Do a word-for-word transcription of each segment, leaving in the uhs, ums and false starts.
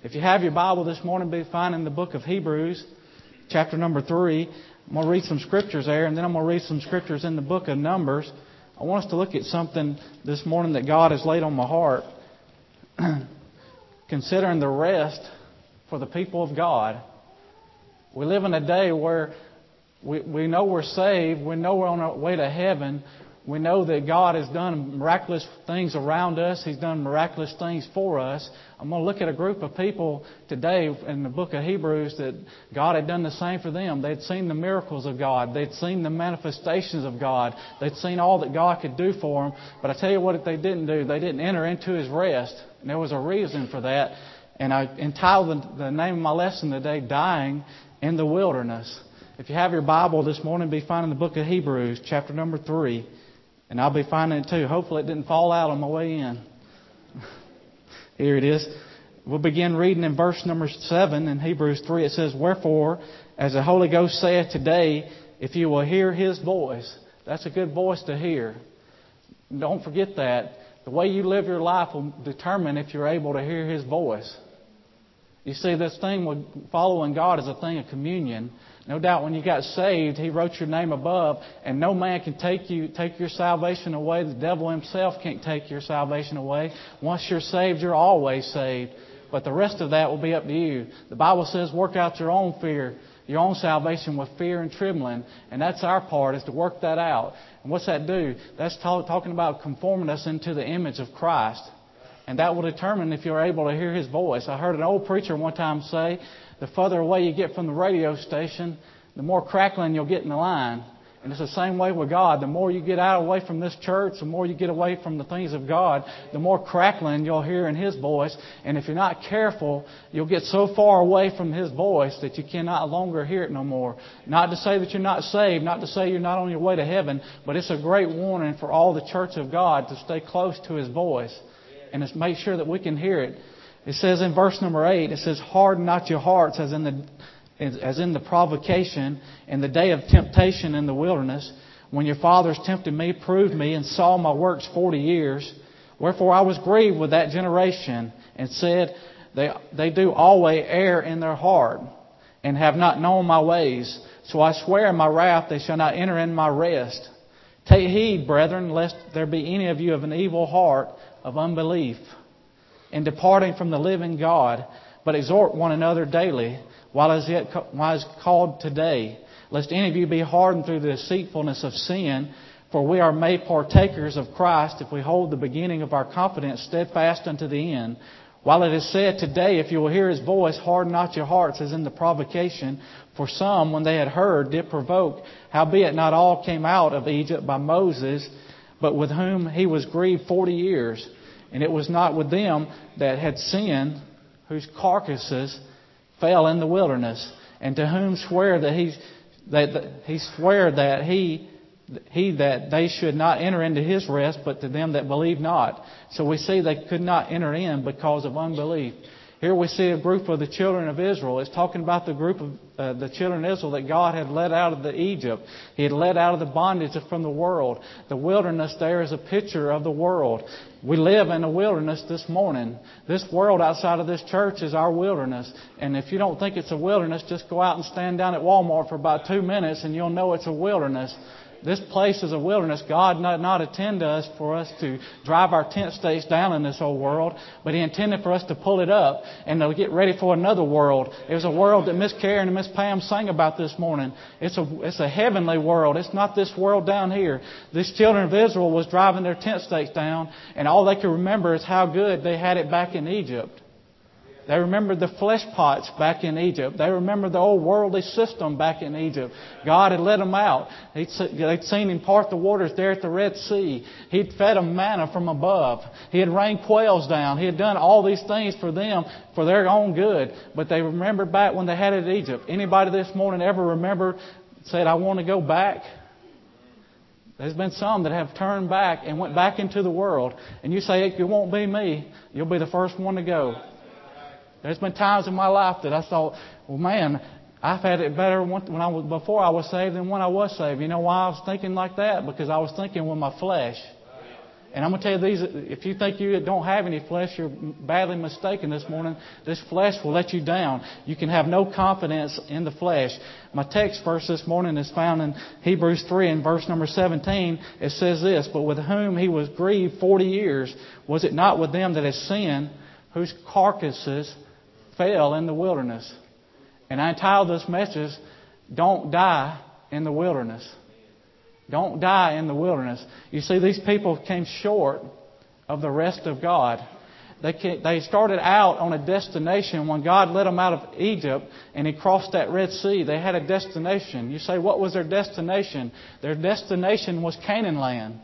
If you have your Bible this morning, be finding the book of Hebrews, chapter number three. I'm going to read some scriptures there, and then I'm going to read some scriptures in the book of Numbers. I want us to look at something this morning that God has laid on my heart, considering the rest for the people of God. We live in a day where we, we know we're saved, we know we're on our way to heaven, we know that God has done miraculous things around us, He's done miraculous things for us. I'm going to look at a group of people today in the book of Hebrews that God had done the same for them. They'd seen the miracles of God. They'd seen the manifestations of God. They'd seen all that God could do for them. But I tell you what they didn't do. They didn't enter into His rest. And there was a reason for that. And I entitled the, the name of my lesson today, Dying in the Wilderness. If you have your Bible this morning, be finding the book of Hebrews, chapter number three. And I'll be finding it too. Hopefully it didn't fall out on my way in. Here it is. We'll begin reading in verse number seven in Hebrews three. It says, "Wherefore, as the Holy Ghost saith today, if you will hear His voice." That's a good voice to hear. Don't forget that. The way you live your life will determine if you're able to hear His voice. You see, this thing with following God is a thing of communion. No doubt when you got saved, He wrote your name above, and no man can take you take your salvation away. The devil himself can't take your salvation away. Once you're saved, you're always saved. But the rest of that will be up to you. The Bible says, work out your own fear, your own salvation with fear and trembling. And that's our part, is to work that out. And what's that do? That's talk, talking about conforming us into the image of Christ. And that will determine if you're able to hear His voice. I heard an old preacher one time say, the further away you get from the radio station, the more crackling you'll get in the line. And it's the same way with God. The more you get out away from this church, the more you get away from the things of God, the more crackling you'll hear in His voice. And if you're not careful, you'll get so far away from His voice that you cannot longer hear it no more. Not to say that you're not saved, not to say you're not on your way to heaven, but it's a great warning for all the church of God to stay close to His voice and to make sure that we can hear it. It says in verse number eight, it says, "Harden not your hearts as in the as in the provocation in the day of temptation in the wilderness, when your fathers tempted me, proved me, and saw my works forty years. Wherefore I was grieved with that generation, and said, They they do always err in their heart, and have not known my ways. So I swear in my wrath they shall not enter in my rest. Take heed, brethren, lest there be any of you of an evil heart of unbelief, in departing from the living God, but exhort one another daily, while as yet while is called today, lest any of you be hardened through the deceitfulness of sin. For we are made partakers of Christ, if we hold the beginning of our confidence steadfast unto the end. While it is said today, if you will hear His voice, harden not your hearts as in the provocation. For some, when they had heard, did provoke. Howbeit not all came out of Egypt by Moses, but with whom he was grieved forty years. And it was not with them that had sinned, whose carcasses fell in the wilderness, and to whom swear that he that he swear that he he that they should not enter into His rest, but to them that believe not. So we see they could not enter in because of unbelief. Here we see a group of the children of Israel. It's talking about the group of uh, the children of Israel that God had led out of the Egypt. He had led out of the bondage from the world. The wilderness there is a picture of the world. We live in a wilderness this morning. This world outside of this church is our wilderness. And if you don't think it's a wilderness, just go out and stand down at Walmart for about two minutes and you'll know it's a wilderness. This place is a wilderness. God did not intend us for us to drive our tent stakes down in this old world, but He intended for us to pull it up and to get ready for another world. It was a world that Miss Karen and Miss Pam sang about this morning. It's a it's a heavenly world. It's not this world down here. These children of Israel was driving their tent stakes down, and all they could remember is how good they had it back in Egypt. They remembered the flesh pots back in Egypt. They remembered the old worldly system back in Egypt. God had led them out. They'd seen Him part the waters there at the Red Sea. He'd fed them manna from above. He had rained quails down. He had done all these things for them for their own good. But they remembered back when they had it in Egypt. Anybody this morning ever remember, said, I want to go back? There's been some that have turned back and went back into the world. And you say, it won't be me. You'll be the first one to go. There's been times in my life that I thought, well, man, I've had it better when I was before I was saved than when I was saved. You know why I was thinking like that? Because I was thinking with my flesh. And I'm going to tell you these, if you think you don't have any flesh, you're badly mistaken this morning. This flesh will let you down. You can have no confidence in the flesh. My text verse this morning is found in Hebrews three and verse number seventeen. It says this, but with whom he was grieved forty years, was it not with them that has sinned, whose carcasses fell in the wilderness? And I entitled this message, Don't Die in the Wilderness. Don't die in the wilderness. You see, these people came short of the rest of God. They came, they started out on a destination when God led them out of Egypt and He crossed that Red Sea. They had a destination. You say, what was their destination? Their destination was Canaan land.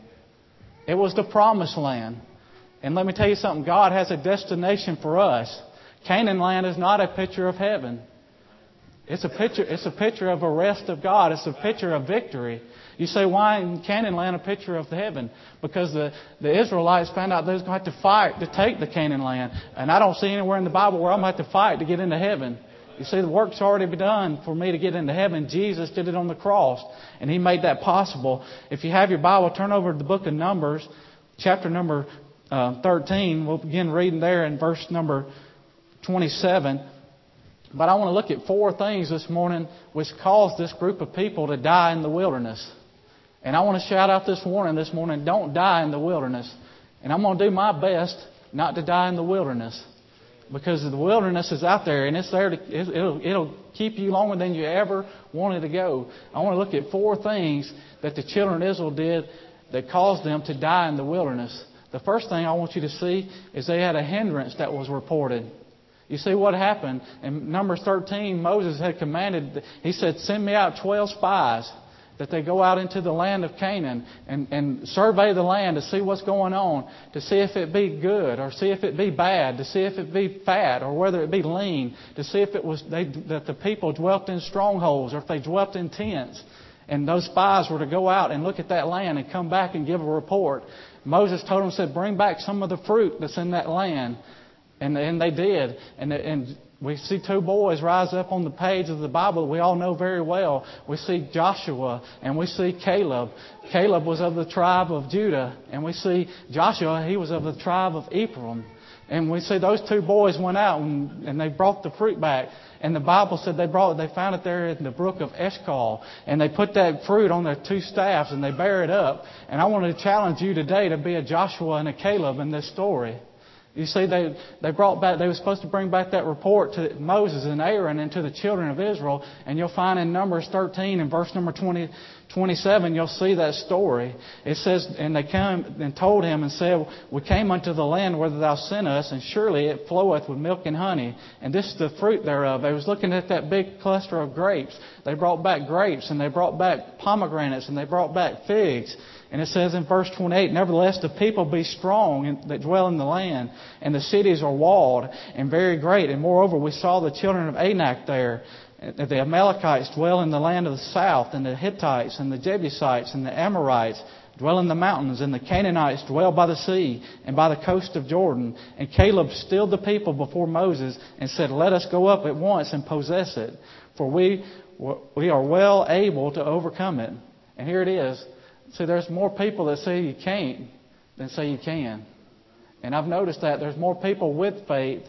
It was the promised land. And let me tell you something. God has a destination for us. Canaan land is not a picture of heaven. It's a picture, it's a picture of a rest of God. It's a picture of victory. You say, why in Canaan land a picture of heaven? Because the, the Israelites found out they was going to have to fight to take the Canaan land. And I don't see anywhere in the Bible where I'm going to have to fight to get into heaven. You see, the work's already been done for me to get into heaven. Jesus did it on the cross. And He made that possible. If you have your Bible, turn over to the book of Numbers, chapter number uh, thirteen. We'll begin reading there in verse number twenty-seven. But I want to look at four things this morning which caused this group of people to die in the wilderness. And I want to shout out this warning this morning, don't die in the wilderness. And I'm going to do my best not to die in the wilderness. Because the wilderness is out there and it's there to, it'll, it'll keep you longer than you ever wanted to go. I want to look at four things that the children of Israel did that caused them to die in the wilderness. The first thing I want you to see is they had a hindrance that was reported. You see what happened? In Numbers thirteen, Moses had commanded, he said, send me out twelve spies that they go out into the land of Canaan and, and survey the land to see what's going on, to see if it be good or see if it be bad, to see if it be fat or whether it be lean, to see if it was they, that the people dwelt in strongholds or if they dwelt in tents. And those spies were to go out and look at that land and come back and give a report. Moses told them, said, bring back some of the fruit that's in that land. And, and they did. And, and we see two boys rise up on the page of the Bible that we all know very well. We see Joshua and we see Caleb. Caleb was of the tribe of Judah. And we see Joshua, he was of the tribe of Ephraim. And we see those two boys went out and, and they brought the fruit back. And the Bible said they brought they found it there in the brook of Eshcol. And they put that fruit on their two staffs and they bear it up. And I want to challenge you today to be a Joshua and a Caleb in this story. You see, they, they brought back, they were supposed to bring back that report to Moses and Aaron and to the children of Israel. And you'll find in Numbers thirteen and verse number twenty, twenty-seven, you'll see that story. It says, and they came and told him and said, we came unto the land whither thou sent us, and surely it floweth with milk and honey. And this is the fruit thereof. They was looking at that big cluster of grapes. They brought back grapes and they brought back pomegranates and they brought back figs. And it says in verse twenty-eight, nevertheless the people be strong that dwell in the land, and the cities are walled and very great. And moreover, we saw the children of Anak there. The Amalekites dwell in the land of the south, and the Hittites and the Jebusites and the Amorites dwell in the mountains, and the Canaanites dwell by the sea and by the coast of Jordan. And Caleb stilled the people before Moses and said, let us go up at once and possess it, for we, we are well able to overcome it. And here it is. See, there's more people that say you can't than say you can. And I've noticed that there's more people with faith,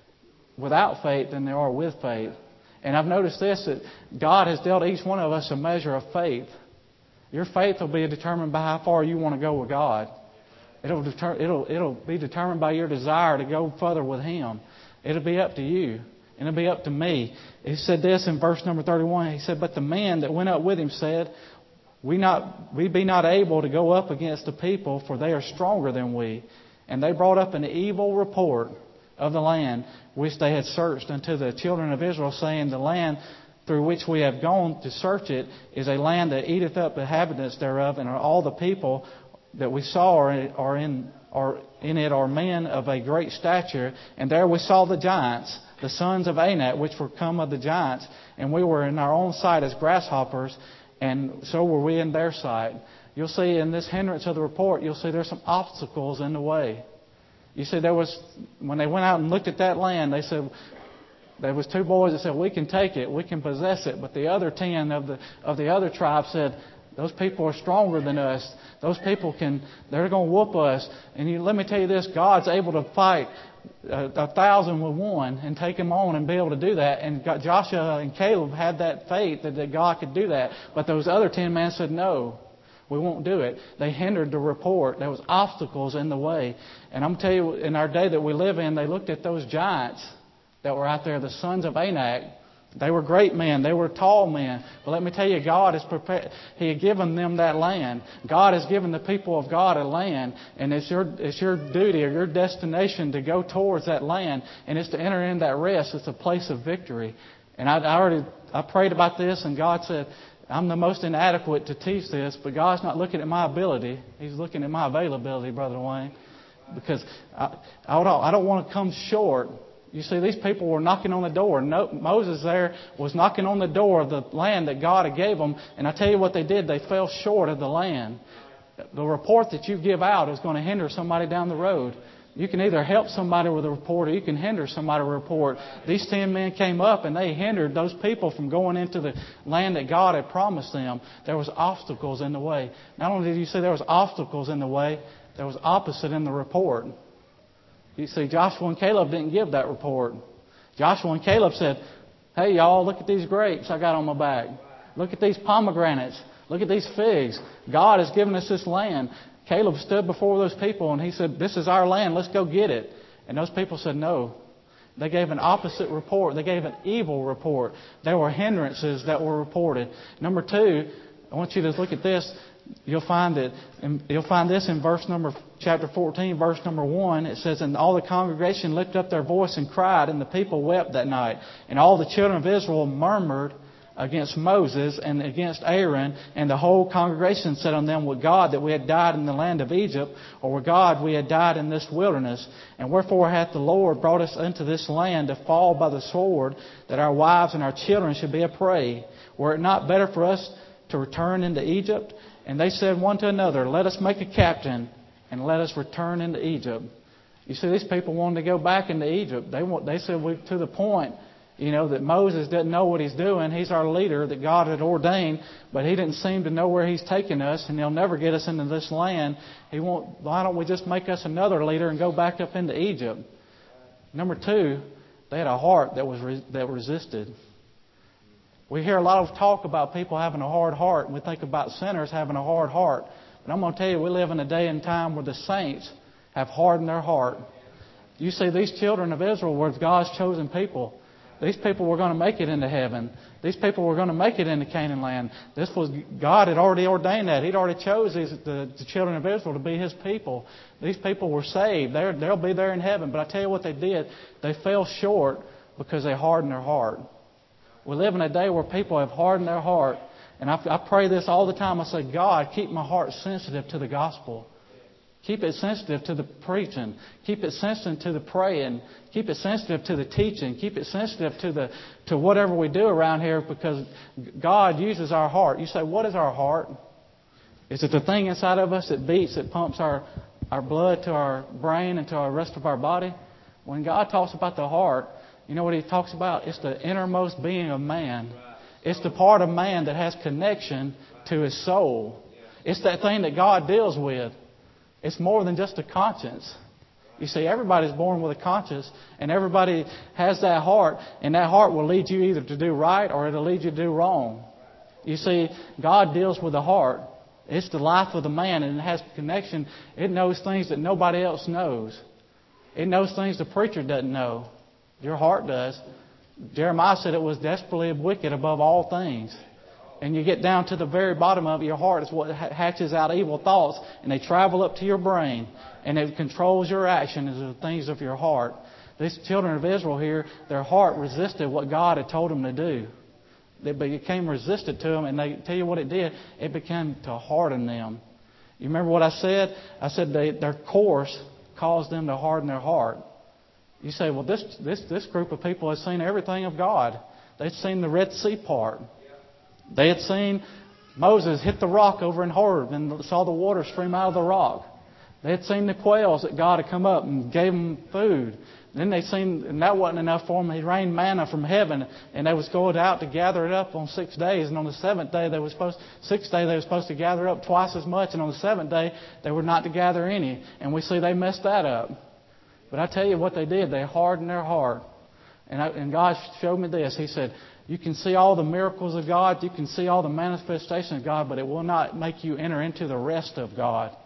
without faith, than there are with faith. And I've noticed this, that God has dealt each one of us a measure of faith. Your faith will be determined by how far you want to go with God. It'll, deter, it'll, it'll be determined by your desire to go further with Him. It'll be up to you. And it'll be up to me. He said this in verse number thirty-one. He said, but the man that went up with him said, We not we be not able to go up against the people, for they are stronger than we. And they brought up an evil report of the land which they had searched unto the children of Israel, saying, the land through which we have gone to search it is a land that eateth up the inhabitants thereof, and all the people that we saw are, are in are in it are men of a great stature. And there we saw the giants, the sons of Anak, which were come of the giants, and we were in our own sight as grasshoppers, and so were we in their sight. You'll see in this hindrance of the report, you'll see there's some obstacles in the way. You see, there was, when they went out and looked at that land, they said, there was two boys that said, we can take it, we can possess it. But the other ten of the of the other tribe said, Those people are stronger than us. Those people can, they're going to whoop us. And you, let me tell you this, God's able to fight a, a thousand with one and take them on and be able to do that. And God, Joshua and Caleb had that faith that, that God could do that. But those other ten men said, no, we won't do it. They hindered the report. There was obstacles in the way. And I'm going to tell you, in our day that we live in, they looked at those giants that were out there, the sons of Anak. They were great men. They were tall men. But let me tell you, God has prepared. He had given them that land. God has given the people of God a land, and it's your it's your duty or your destination to go towards that land, and it's to enter in that rest. It's a place of victory. And I, I already I prayed about this, and God said, I'm the most inadequate to teach this, but God's not looking at my ability. He's looking at my availability, Brother Wayne, because I I don't, I don't want to come short. You see, these people were knocking on the door. No, Moses there was knocking on the door of the land that God had gave them. And I tell you what they did. They fell short of the land. The report that you give out is going to hinder somebody down the road. You can either help somebody with a report or you can hinder somebody with a report. These ten men came up and they hindered those people from going into the land that God had promised them. There was obstacles in the way. Not only did you see there was obstacles in the way, there was opposite in the report. You see, Joshua and Caleb didn't give that report. Joshua and Caleb said, hey, y'all, look at these grapes I got on my back. Look at these pomegranates. Look at these figs. God has given us this land. Caleb stood before those people and he said, this is our land. Let's go get it. And those people said no. They gave an opposite report. They gave an evil report. There were hindrances that were reported. Number two, I want you to look at this. You'll find it. You'll find this in verse number chapter fourteen, verse number one. It says, "And all the congregation lifted up their voice and cried, and the people wept that night. And all the children of Israel murmured against Moses and against Aaron, and the whole congregation said on them, would God that we had died in the land of Egypt, or would God we had died in this wilderness? And wherefore hath the Lord brought us into this land to fall by the sword, that our wives and our children should be a prey? Were it not better for us to return into Egypt?" And they said one to another, "Let us make a captain, and let us return into Egypt." You see, these people wanted to go back into Egypt. They want, they said we, to the point, you know, that Moses doesn't know what he's doing. He's our leader that God had ordained, but he didn't seem to know where he's taking us, and he'll never get us into this land. He won't. Why don't we just make us another leader and go back up into Egypt? Number two, they had a heart that was that resisted. We hear a lot of talk about people having a hard heart, and we think about sinners having a hard heart. But I'm going to tell you, we live in a day and time where the saints have hardened their heart. You see, these children of Israel were God's chosen people. These people were going to make it into heaven. These people were going to make it into Canaan land. This was God had already ordained that. He'd already chose these, the, the children of Israel to be His people. These people were saved. They're, they'll be there in heaven. But I tell you what they did. They fell short because they hardened their heart. We live in a day where people have hardened their heart. And I, I pray this all the time. I say, God, keep my heart sensitive to the gospel. Keep it sensitive to the preaching. Keep it sensitive to the praying. Keep it sensitive to the teaching. Keep it sensitive to the to whatever we do around here, because God uses our heart. You say, what is our heart? Is it the thing inside of us that beats, that pumps our, our blood to our brain and to the rest of our body? When God talks about the heart, you know what He talks about? It's the innermost being of man. It's the part of man that has connection to his soul. It's that thing that God deals with. It's more than just a conscience. You see, everybody's born with a conscience, and everybody has that heart, and that heart will lead you either to do right or it'll lead you to do wrong. You see, God deals with the heart. It's the life of the man, and it has connection. It knows things that nobody else knows. It knows things the preacher doesn't know. Your heart does. Jeremiah said it was desperately wicked above all things. And you get down to the very bottom of it, your heart is what hatches out evil thoughts, and they travel up to your brain, and it controls your action as the things of your heart. These children of Israel here, their heart resisted what God had told them to do. They became resistant to them, and they tell you what it did. It began to harden them. You remember what I said? I said they, their course caused them to harden their heart. You say, well, this, this, this group of people has seen everything of God. They'd seen the Red Sea part. They had seen Moses hit the rock over in Horeb and saw the water stream out of the rock. They had seen the quails that God had come up and gave them food. Then they seen, and that wasn't enough for them. He rained manna from heaven, and they was going out to gather it up on six days. And on the seventh day, they were supposed, sixth day, they were supposed to gather up twice as much. And on the seventh day, they were not to gather any. And we see they messed that up. But I tell you what they did. They hardened their heart. And, I, and God showed me this. He said, you can see all the miracles of God. You can see all the manifestation of God, but it will not make you enter into the rest of God.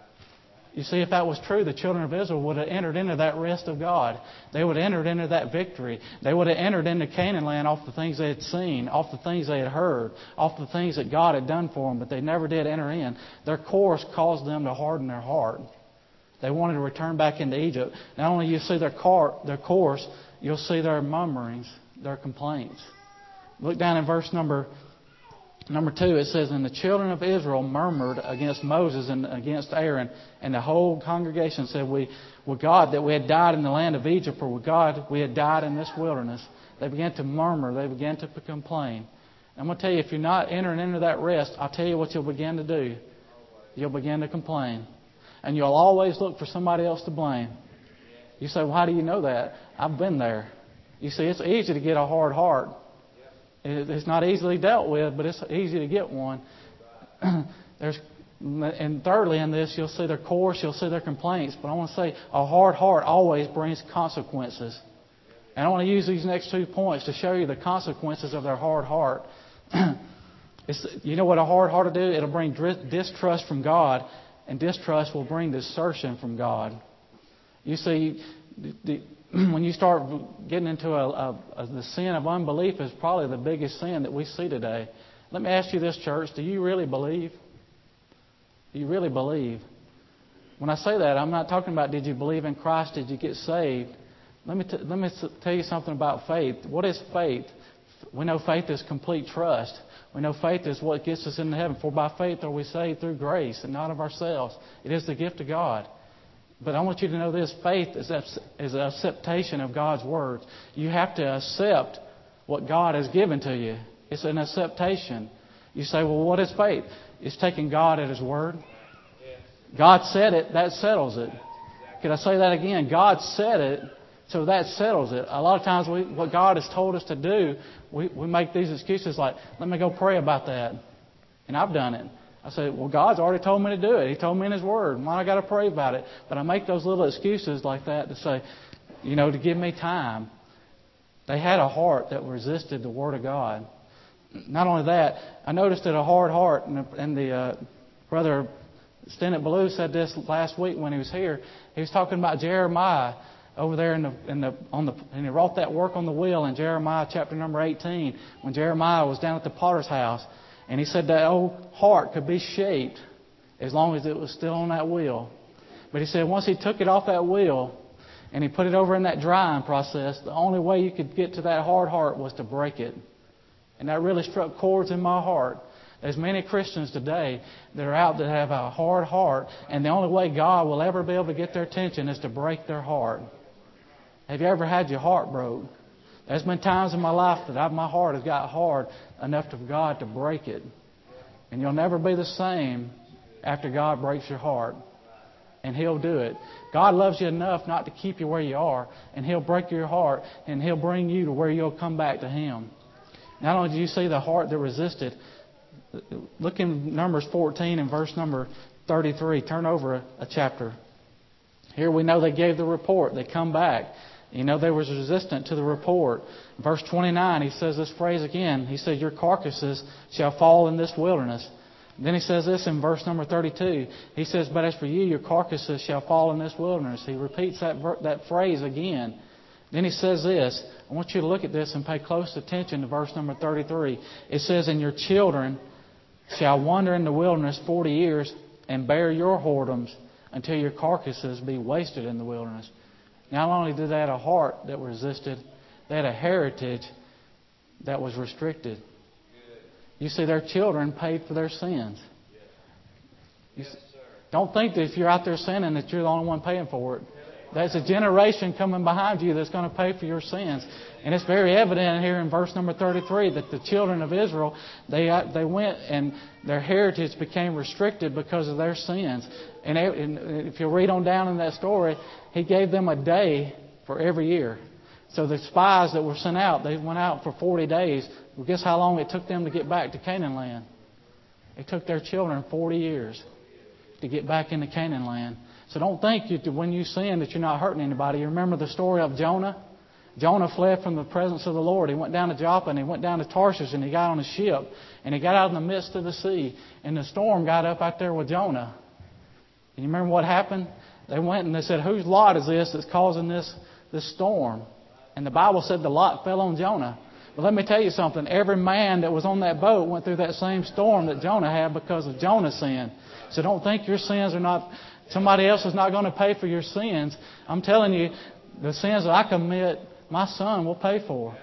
You see, if that was true, the children of Israel would have entered into that rest of God. They would have entered into that victory. They would have entered into Canaan land off the things they had seen, off the things they had heard, off the things that God had done for them, but they never did enter in. Their course caused them to harden their heart. They wanted to return back into Egypt. Not only you see their, car, their course, you'll see their murmurings, their complaints. Look down in verse number Number two, it says, and the children of Israel murmured against Moses and against Aaron, and the whole congregation said, we, would God that we had died in the land of Egypt, or would God we had died in this wilderness. They began to murmur. They began to complain. I'm going to tell you, if you're not entering into that rest, I'll tell you what you'll begin to do. You'll begin to complain. And you'll always look for somebody else to blame. You say, well, how do you know that? I've been there. You see, it's easy to get a hard heart. It's not easily dealt with, but it's easy to get one. There's, and thirdly, in this, you'll see their course, you'll see their complaints. But I want to say, a hard heart always brings consequences. And I want to use these next two points to show you the consequences of their hard heart. It's, you know what a hard heart will do? It'll bring distrust from God, and distrust will bring desertion from God. You see, the, when you start getting into a, a, a, the sin of unbelief is probably the biggest sin that we see today. Let me ask you this, church. Do you really believe? Do you really believe? When I say that, I'm not talking about did you believe in Christ, did you get saved? Let me, t- let me tell you something about faith. What is faith? We know faith is complete trust. We know faith is what gets us into heaven. For by faith are we saved through grace and not of ourselves. It is the gift of God. But I want you to know this. Faith is an acceptation of God's words. You have to accept what God has given to you. It's an acceptation. You say, well, what is faith? It's taking God at His word. God said it, that settles it. Can I say that again? God said it, so that settles it. A lot of times we, what God has told us to do, we, we make these excuses like, let me go pray about that. And I've done it. I say, well, God's already told me to do it. He told me in His Word. Why I got to pray about it? But I make those little excuses like that to say, you know, to give me time. They had a heart that resisted the Word of God. Not only that, I noticed that a hard heart, and the, and the uh, brother Stennett Ballou said this last week when he was here. He was talking about Jeremiah over there in the in the on the and he wrote that work on the wheel in Jeremiah chapter number eighteen when Jeremiah was down at the potter's house. And he said that old heart could be shaped as long as it was still on that wheel. But he said once he took it off that wheel and he put it over in that drying process, the only way you could get to that hard heart was to break it. And that really struck chords in my heart. There's many Christians today that are out that have a hard heart, and the only way God will ever be able to get their attention is to break their heart. Have you ever had your heart broke? There's been times in my life that I've, my heart has got hard enough for God to break it. And you'll never be the same after God breaks your heart. And He'll do it. God loves you enough not to keep you where you are. And He'll break your heart. And He'll bring you to where you'll come back to Him. Not only do you see the heart that resisted. Look in Numbers fourteen and verse number thirty-three. Turn over a, a chapter. Here we know they gave the report. They come back. You know, they were resistant to the report. Verse twenty-nine, he says this phrase again. He says, your carcasses shall fall in this wilderness. Then he says this in verse number thirty-two. He says, but as for you, your carcasses shall fall in this wilderness. He repeats that that phrase again. Then he says this. I want you to look at this and pay close attention to verse number thirty-three. It says, and your children shall wander in the wilderness forty years and bear your whoredoms until your carcasses be wasted in the wilderness. Not only did they have a heart that resisted, they had a heritage that was restricted. You see, their children paid for their sins. You see, don't think that if you're out there sinning that you're the only one paying for it. There's a generation coming behind you that's going to pay for your sins. And it's very evident here in verse number thirty-three that the children of Israel, they they went and their heritage became restricted because of their sins. And if you read on down in that story, He gave them a day for every year. So the spies that were sent out, they went out for forty days. Well, guess how long it took them to get back to Canaan land? It took their children forty years to get back into Canaan land. So don't think you, when you sin that you're not hurting anybody. You remember the story of Jonah? Jonah fled from the presence of the Lord. He went down to Joppa and he went down to Tarshish and he got on a ship and he got out in the midst of the sea and the storm got up out there with Jonah. And you remember what happened? They went and they said, whose lot is this that's causing this, this storm? And the Bible said the lot fell on Jonah. But let me tell you something. Every man that was on that boat went through that same storm that Jonah had because of Jonah's sin. So don't think your sins are not, somebody else is not going to pay for your sins. I'm telling you, the sins that I commit, my son will pay for.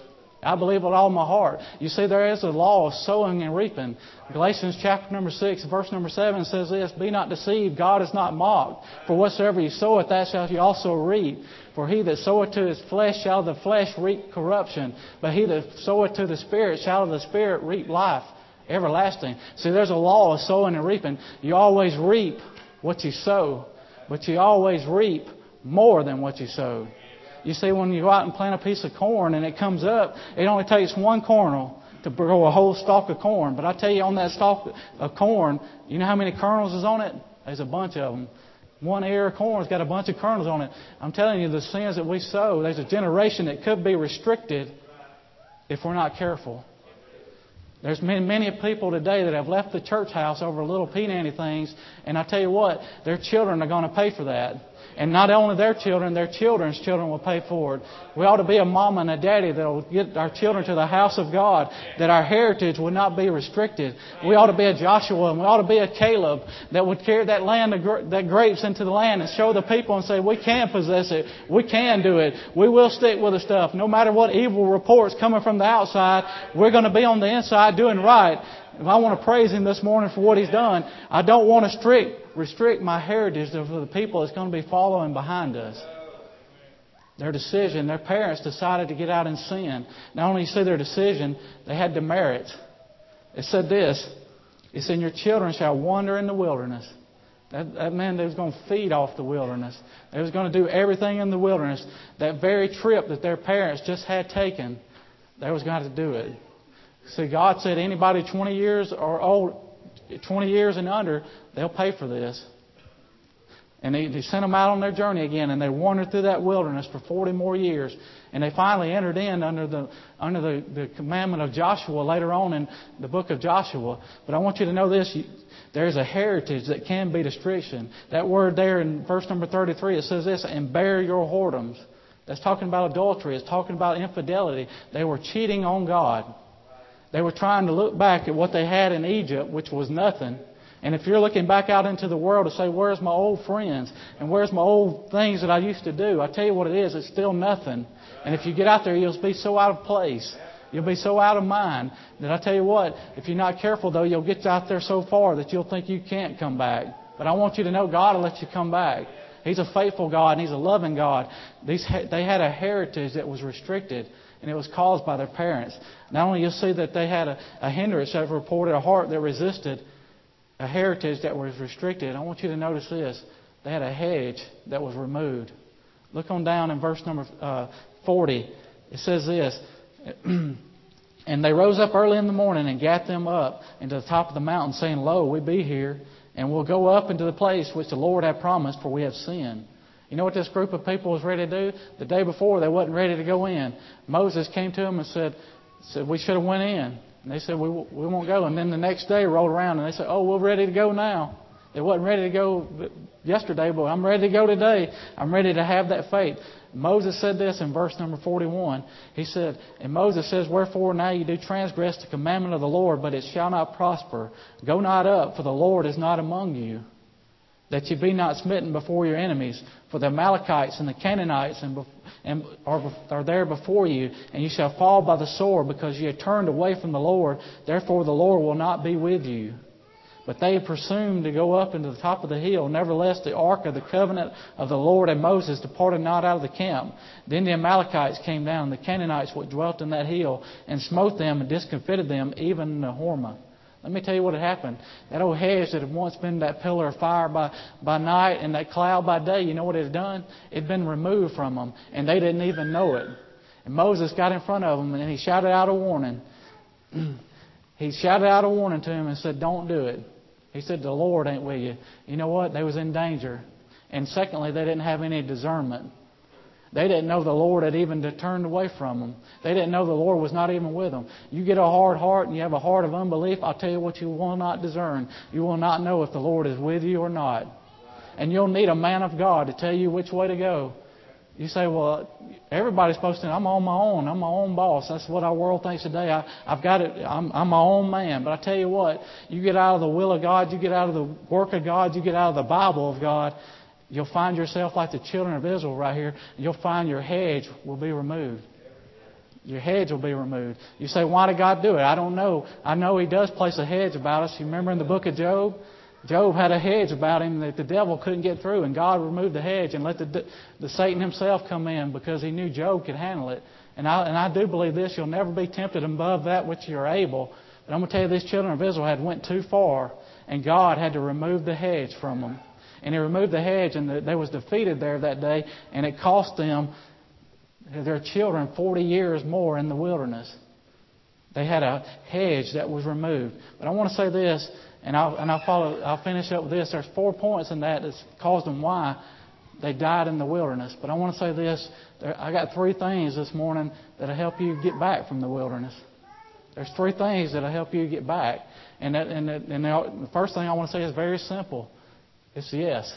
I believe with all my heart. You see, there is a law of sowing and reaping. Galatians chapter number six, verse number seven says this, be not deceived, God is not mocked. For whatsoever you sow, that shall you also reap. For he that soweth to his flesh shall the flesh reap corruption. But he that soweth to the Spirit shall the Spirit reap life everlasting. See, there's a law of sowing and reaping. You always reap what you sow. But you always reap more than what you sowed. You see, when you go out and plant a piece of corn and it comes up, it only takes one kernel to grow a whole stalk of corn. But I tell you, on that stalk of corn, you know how many kernels is on it? There's a bunch of them. One ear of corn's got a bunch of kernels on it. I'm telling you, the sins that we sow, there's a generation that could be restricted if we're not careful. There's many, many people today that have left the church house over little peananny things, and I tell you what, their children are going to pay for that. And not only their children, their children's children will pay for it. We ought to be a mama and a daddy that will get our children to the house of God, that our heritage would not be restricted. We ought to be a Joshua and we ought to be a Caleb that would carry that land, that grapes into the land and show the people and say, we can possess it. We can do it. We will stick with the stuff. No matter what evil reports coming from the outside, we're going to be on the inside doing right. If I want to praise Him this morning for what He's done, I don't want to strict, restrict my heritage to the people that's going to be following behind us. Their decision, their parents decided to get out and sin. Not only see their decision, they had demerits. It said this, it said, your children shall wander in the wilderness. That, that meant they was going to feed off the wilderness. They was going to do everything in the wilderness. That very trip that their parents just had taken, they was going to have to do it. See, God said anybody twenty years or old, twenty years and under, they'll pay for this. And he, he sent them out on their journey again, and they wandered through that wilderness for forty more years. And they finally entered in under the under the, the commandment of Joshua later on in the book of Joshua. But I want you to know this. You, there's a heritage that can be restriction. That word there in verse number thirty-three, it says this, and bear your whoredoms. That's talking about adultery. It's talking about infidelity. They were cheating on God. They were trying to look back at what they had in Egypt, which was nothing. And if you're looking back out into the world to say, where's my old friends? And where's my old things that I used to do? I tell you what it is, it's still nothing. And if you get out there, you'll be so out of place. You'll be so out of mind that I tell you what, if you're not careful, though, you'll get out there so far that you'll think you can't come back. But I want you to know God will let you come back. He's a faithful God and He's a loving God. These, they had a heritage that was restricted. And it was caused by their parents. Not only you'll see that they had a, a hindrance that reported, a heart that resisted, a heritage that was restricted. I want you to notice this. They had a hedge that was removed. Look on down in verse number uh, forty. It says this. And they rose up early in the morning and gat them up into the top of the mountain, saying, Lo, we be here, and we'll go up into the place which the Lord hath promised, for we have sinned. You know what this group of people was ready to do? The day before, they wasn't ready to go in. Moses came to them and said, said we should have went in. And they said, we, we won't go. And then the next day rolled around and they said, oh, we're ready to go now. They wasn't ready to go yesterday, but I'm ready to go today. I'm ready to have that faith. Moses said this in verse number forty-one. He said, and Moses says, wherefore now you do transgress the commandment of the Lord, but it shall not prosper. Go not up, for the Lord is not among you, that ye be not smitten before your enemies. For the Amalekites and the Canaanites and, and are, are there before you, and you shall fall by the sword, because ye have turned away from the Lord. Therefore the Lord will not be with you. But they presumed to go up into the top of the hill. Nevertheless, the ark of the covenant of the Lord and Moses departed not out of the camp. Then the Amalekites came down, the Canaanites which dwelt in that hill, and smote them and discomfited them, even in the Hormah. Let me tell you what had happened. That old hedge that had once been that pillar of fire by, by night and that cloud by day, you know what it had done? It had been removed from them, and they didn't even know it. And Moses got in front of them, and he shouted out a warning. He shouted out a warning to him and said, don't do it. He said, the Lord ain't with you. You know what? They was in danger. And secondly, they didn't have any discernment. They didn't know the Lord had even turned away from them. They didn't know the Lord was not even with them. You get a hard heart and you have a heart of unbelief, I'll tell you what, you will not discern. You will not know if the Lord is with you or not. And you'll need a man of God to tell you which way to go. You say, well, everybody's supposed to, I'm on my own. I'm my own boss. That's what our world thinks today. I, I've got it. I'm, I'm my own man. But I tell you what, you get out of the will of God, you get out of the work of God, you get out of the Bible of God, you'll find yourself like the children of Israel right here. You'll find your hedge will be removed. Your hedge will be removed. You say, why did God do it? I don't know. I know He does place a hedge about us. You remember in the book of Job? Job had a hedge about him that the devil couldn't get through, and God removed the hedge and let the, the Satan himself come in because He knew Job could handle it. And I, and I do believe this, you'll never be tempted above that which you're able. But I'm going to tell you, these children of Israel had went too far, and God had to remove the hedge from them. And He removed the hedge, and they was defeated there that day, and it cost them, their children, forty years more in the wilderness. They had a hedge that was removed. But I want to say this, and I'll, and I'll, follow, I'll finish up with this. There's four points in that that's caused them why they died in the wilderness. But I want to say this. There, I got three things this morning that'll help you get back from the wilderness. There's three things that'll help you get back. And, that, and, that, and the first thing I want to say is very simple. It's yes.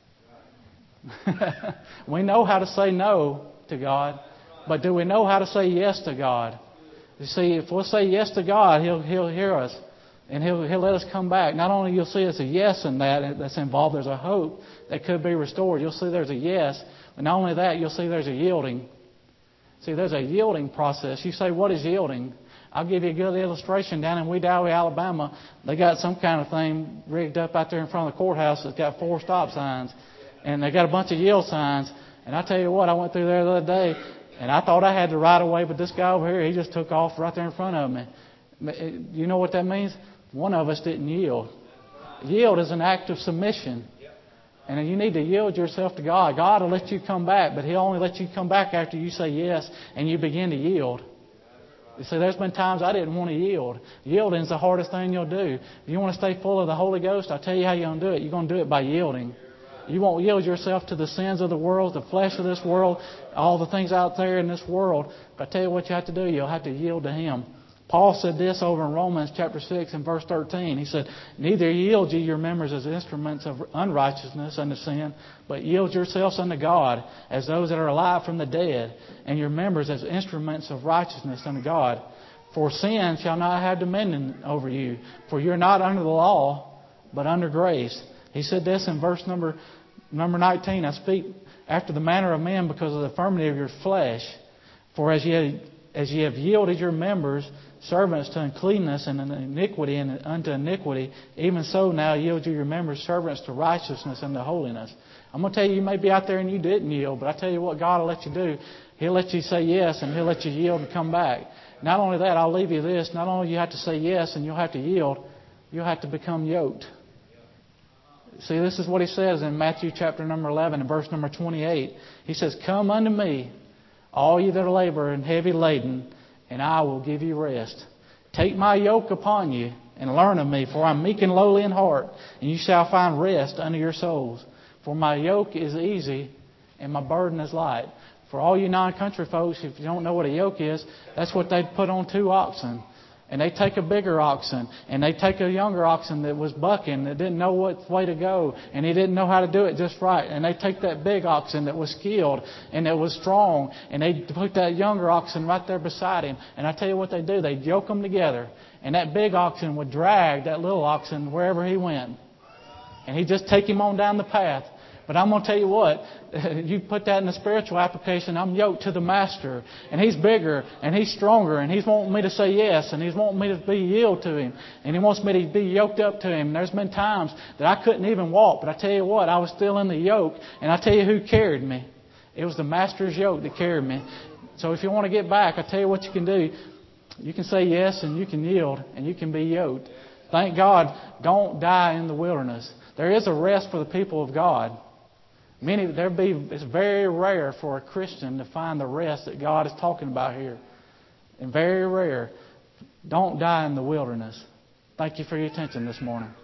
We know how to say no to God, but do we know how to say yes to God? You see, if we'll say yes to God, He'll He'll hear us, and He'll He'll let us come back. Not only you'll see it's a yes in that that's involved, there's a hope that could be restored. You'll see there's a yes, but not only that, you'll see there's a yielding. See, there's a yielding process. You say, what is yielding? I'll give you a good illustration. Down in Wedowee, Alabama, they got some kind of thing rigged up out there in front of the courthouse that's got four stop signs. And they got a bunch of yield signs. And I tell you what, I went through there the other day, and I thought I had the right of way, but this guy over here, he just took off right there in front of me. You know what that means? One of us didn't yield. Yield is an act of submission. And you need to yield yourself to God. God will let you come back, but He'll only let you come back after you say yes and you begin to yield. You see, there's been times I didn't want to yield. Yielding is the hardest thing you'll do. If you want to stay full of the Holy Ghost, I'll tell you how you're going to do it. You're going to do it by yielding. You won't yield yourself to the sins of the world, the flesh of this world, all the things out there in this world. But I tell you what you have to do. You'll have to yield to Him. Paul said this over in Romans chapter six and verse thirteen. He said, neither yield ye your members as instruments of unrighteousness unto sin, but yield yourselves unto God as those that are alive from the dead, and your members as instruments of righteousness unto God. For sin shall not have dominion over you, for you're not under the law, but under grace. He said this in verse number number nineteen. I speak after the manner of men because of the infirmity of your flesh. For as ye, as ye have yielded your members servants to uncleanness and iniquity and unto iniquity, even so now yield you your members servants to righteousness and to holiness. I'm going to tell you, you may be out there and you didn't yield, but I tell you what God will let you do. He'll let you say yes, and He'll let you yield and come back. Not only that, I'll leave you this. Not only you have to say yes and you'll have to yield, you'll have to become yoked. See, this is what He says in Matthew chapter number eleven and verse number twenty-eight. He says, come unto me, all ye that labor and heavy laden, and I will give you rest. Take my yoke upon you and learn of me, for I'm meek and lowly in heart, and you shall find rest unto your souls. For my yoke is easy and my burden is light. For all you non-country folks, if you don't know what a yoke is, that's what they'd put on two oxen. And they take a bigger oxen, and they take a younger oxen that was bucking, that didn't know what way to go, and he didn't know how to do it just right. And they take that big oxen that was skilled and that was strong, and they put that younger oxen right there beside him. And I tell you what they do, they yoke them together, and that big oxen would drag that little oxen wherever he went. And he'd just take him on down the path. But I'm going to tell you what, you put that in the spiritual application, I'm yoked to the Master. And He's bigger, and He's stronger, and He's wanting me to say yes, and He's wanting me to be yield to Him. And He wants me to be yoked up to Him. And there's been times that I couldn't even walk, but I tell you what, I was still in the yoke. And I tell you who carried me. It was the Master's yoke that carried me. So if you want to get back, I tell you what you can do. You can say yes, and you can yield, and you can be yoked. Thank God, don't die in the wilderness. There is a rest for the people of God. Many, there be, it's very rare for a Christian to find the rest that God is talking about here. And very rare. Don't die in the wilderness. Thank you for your attention this morning.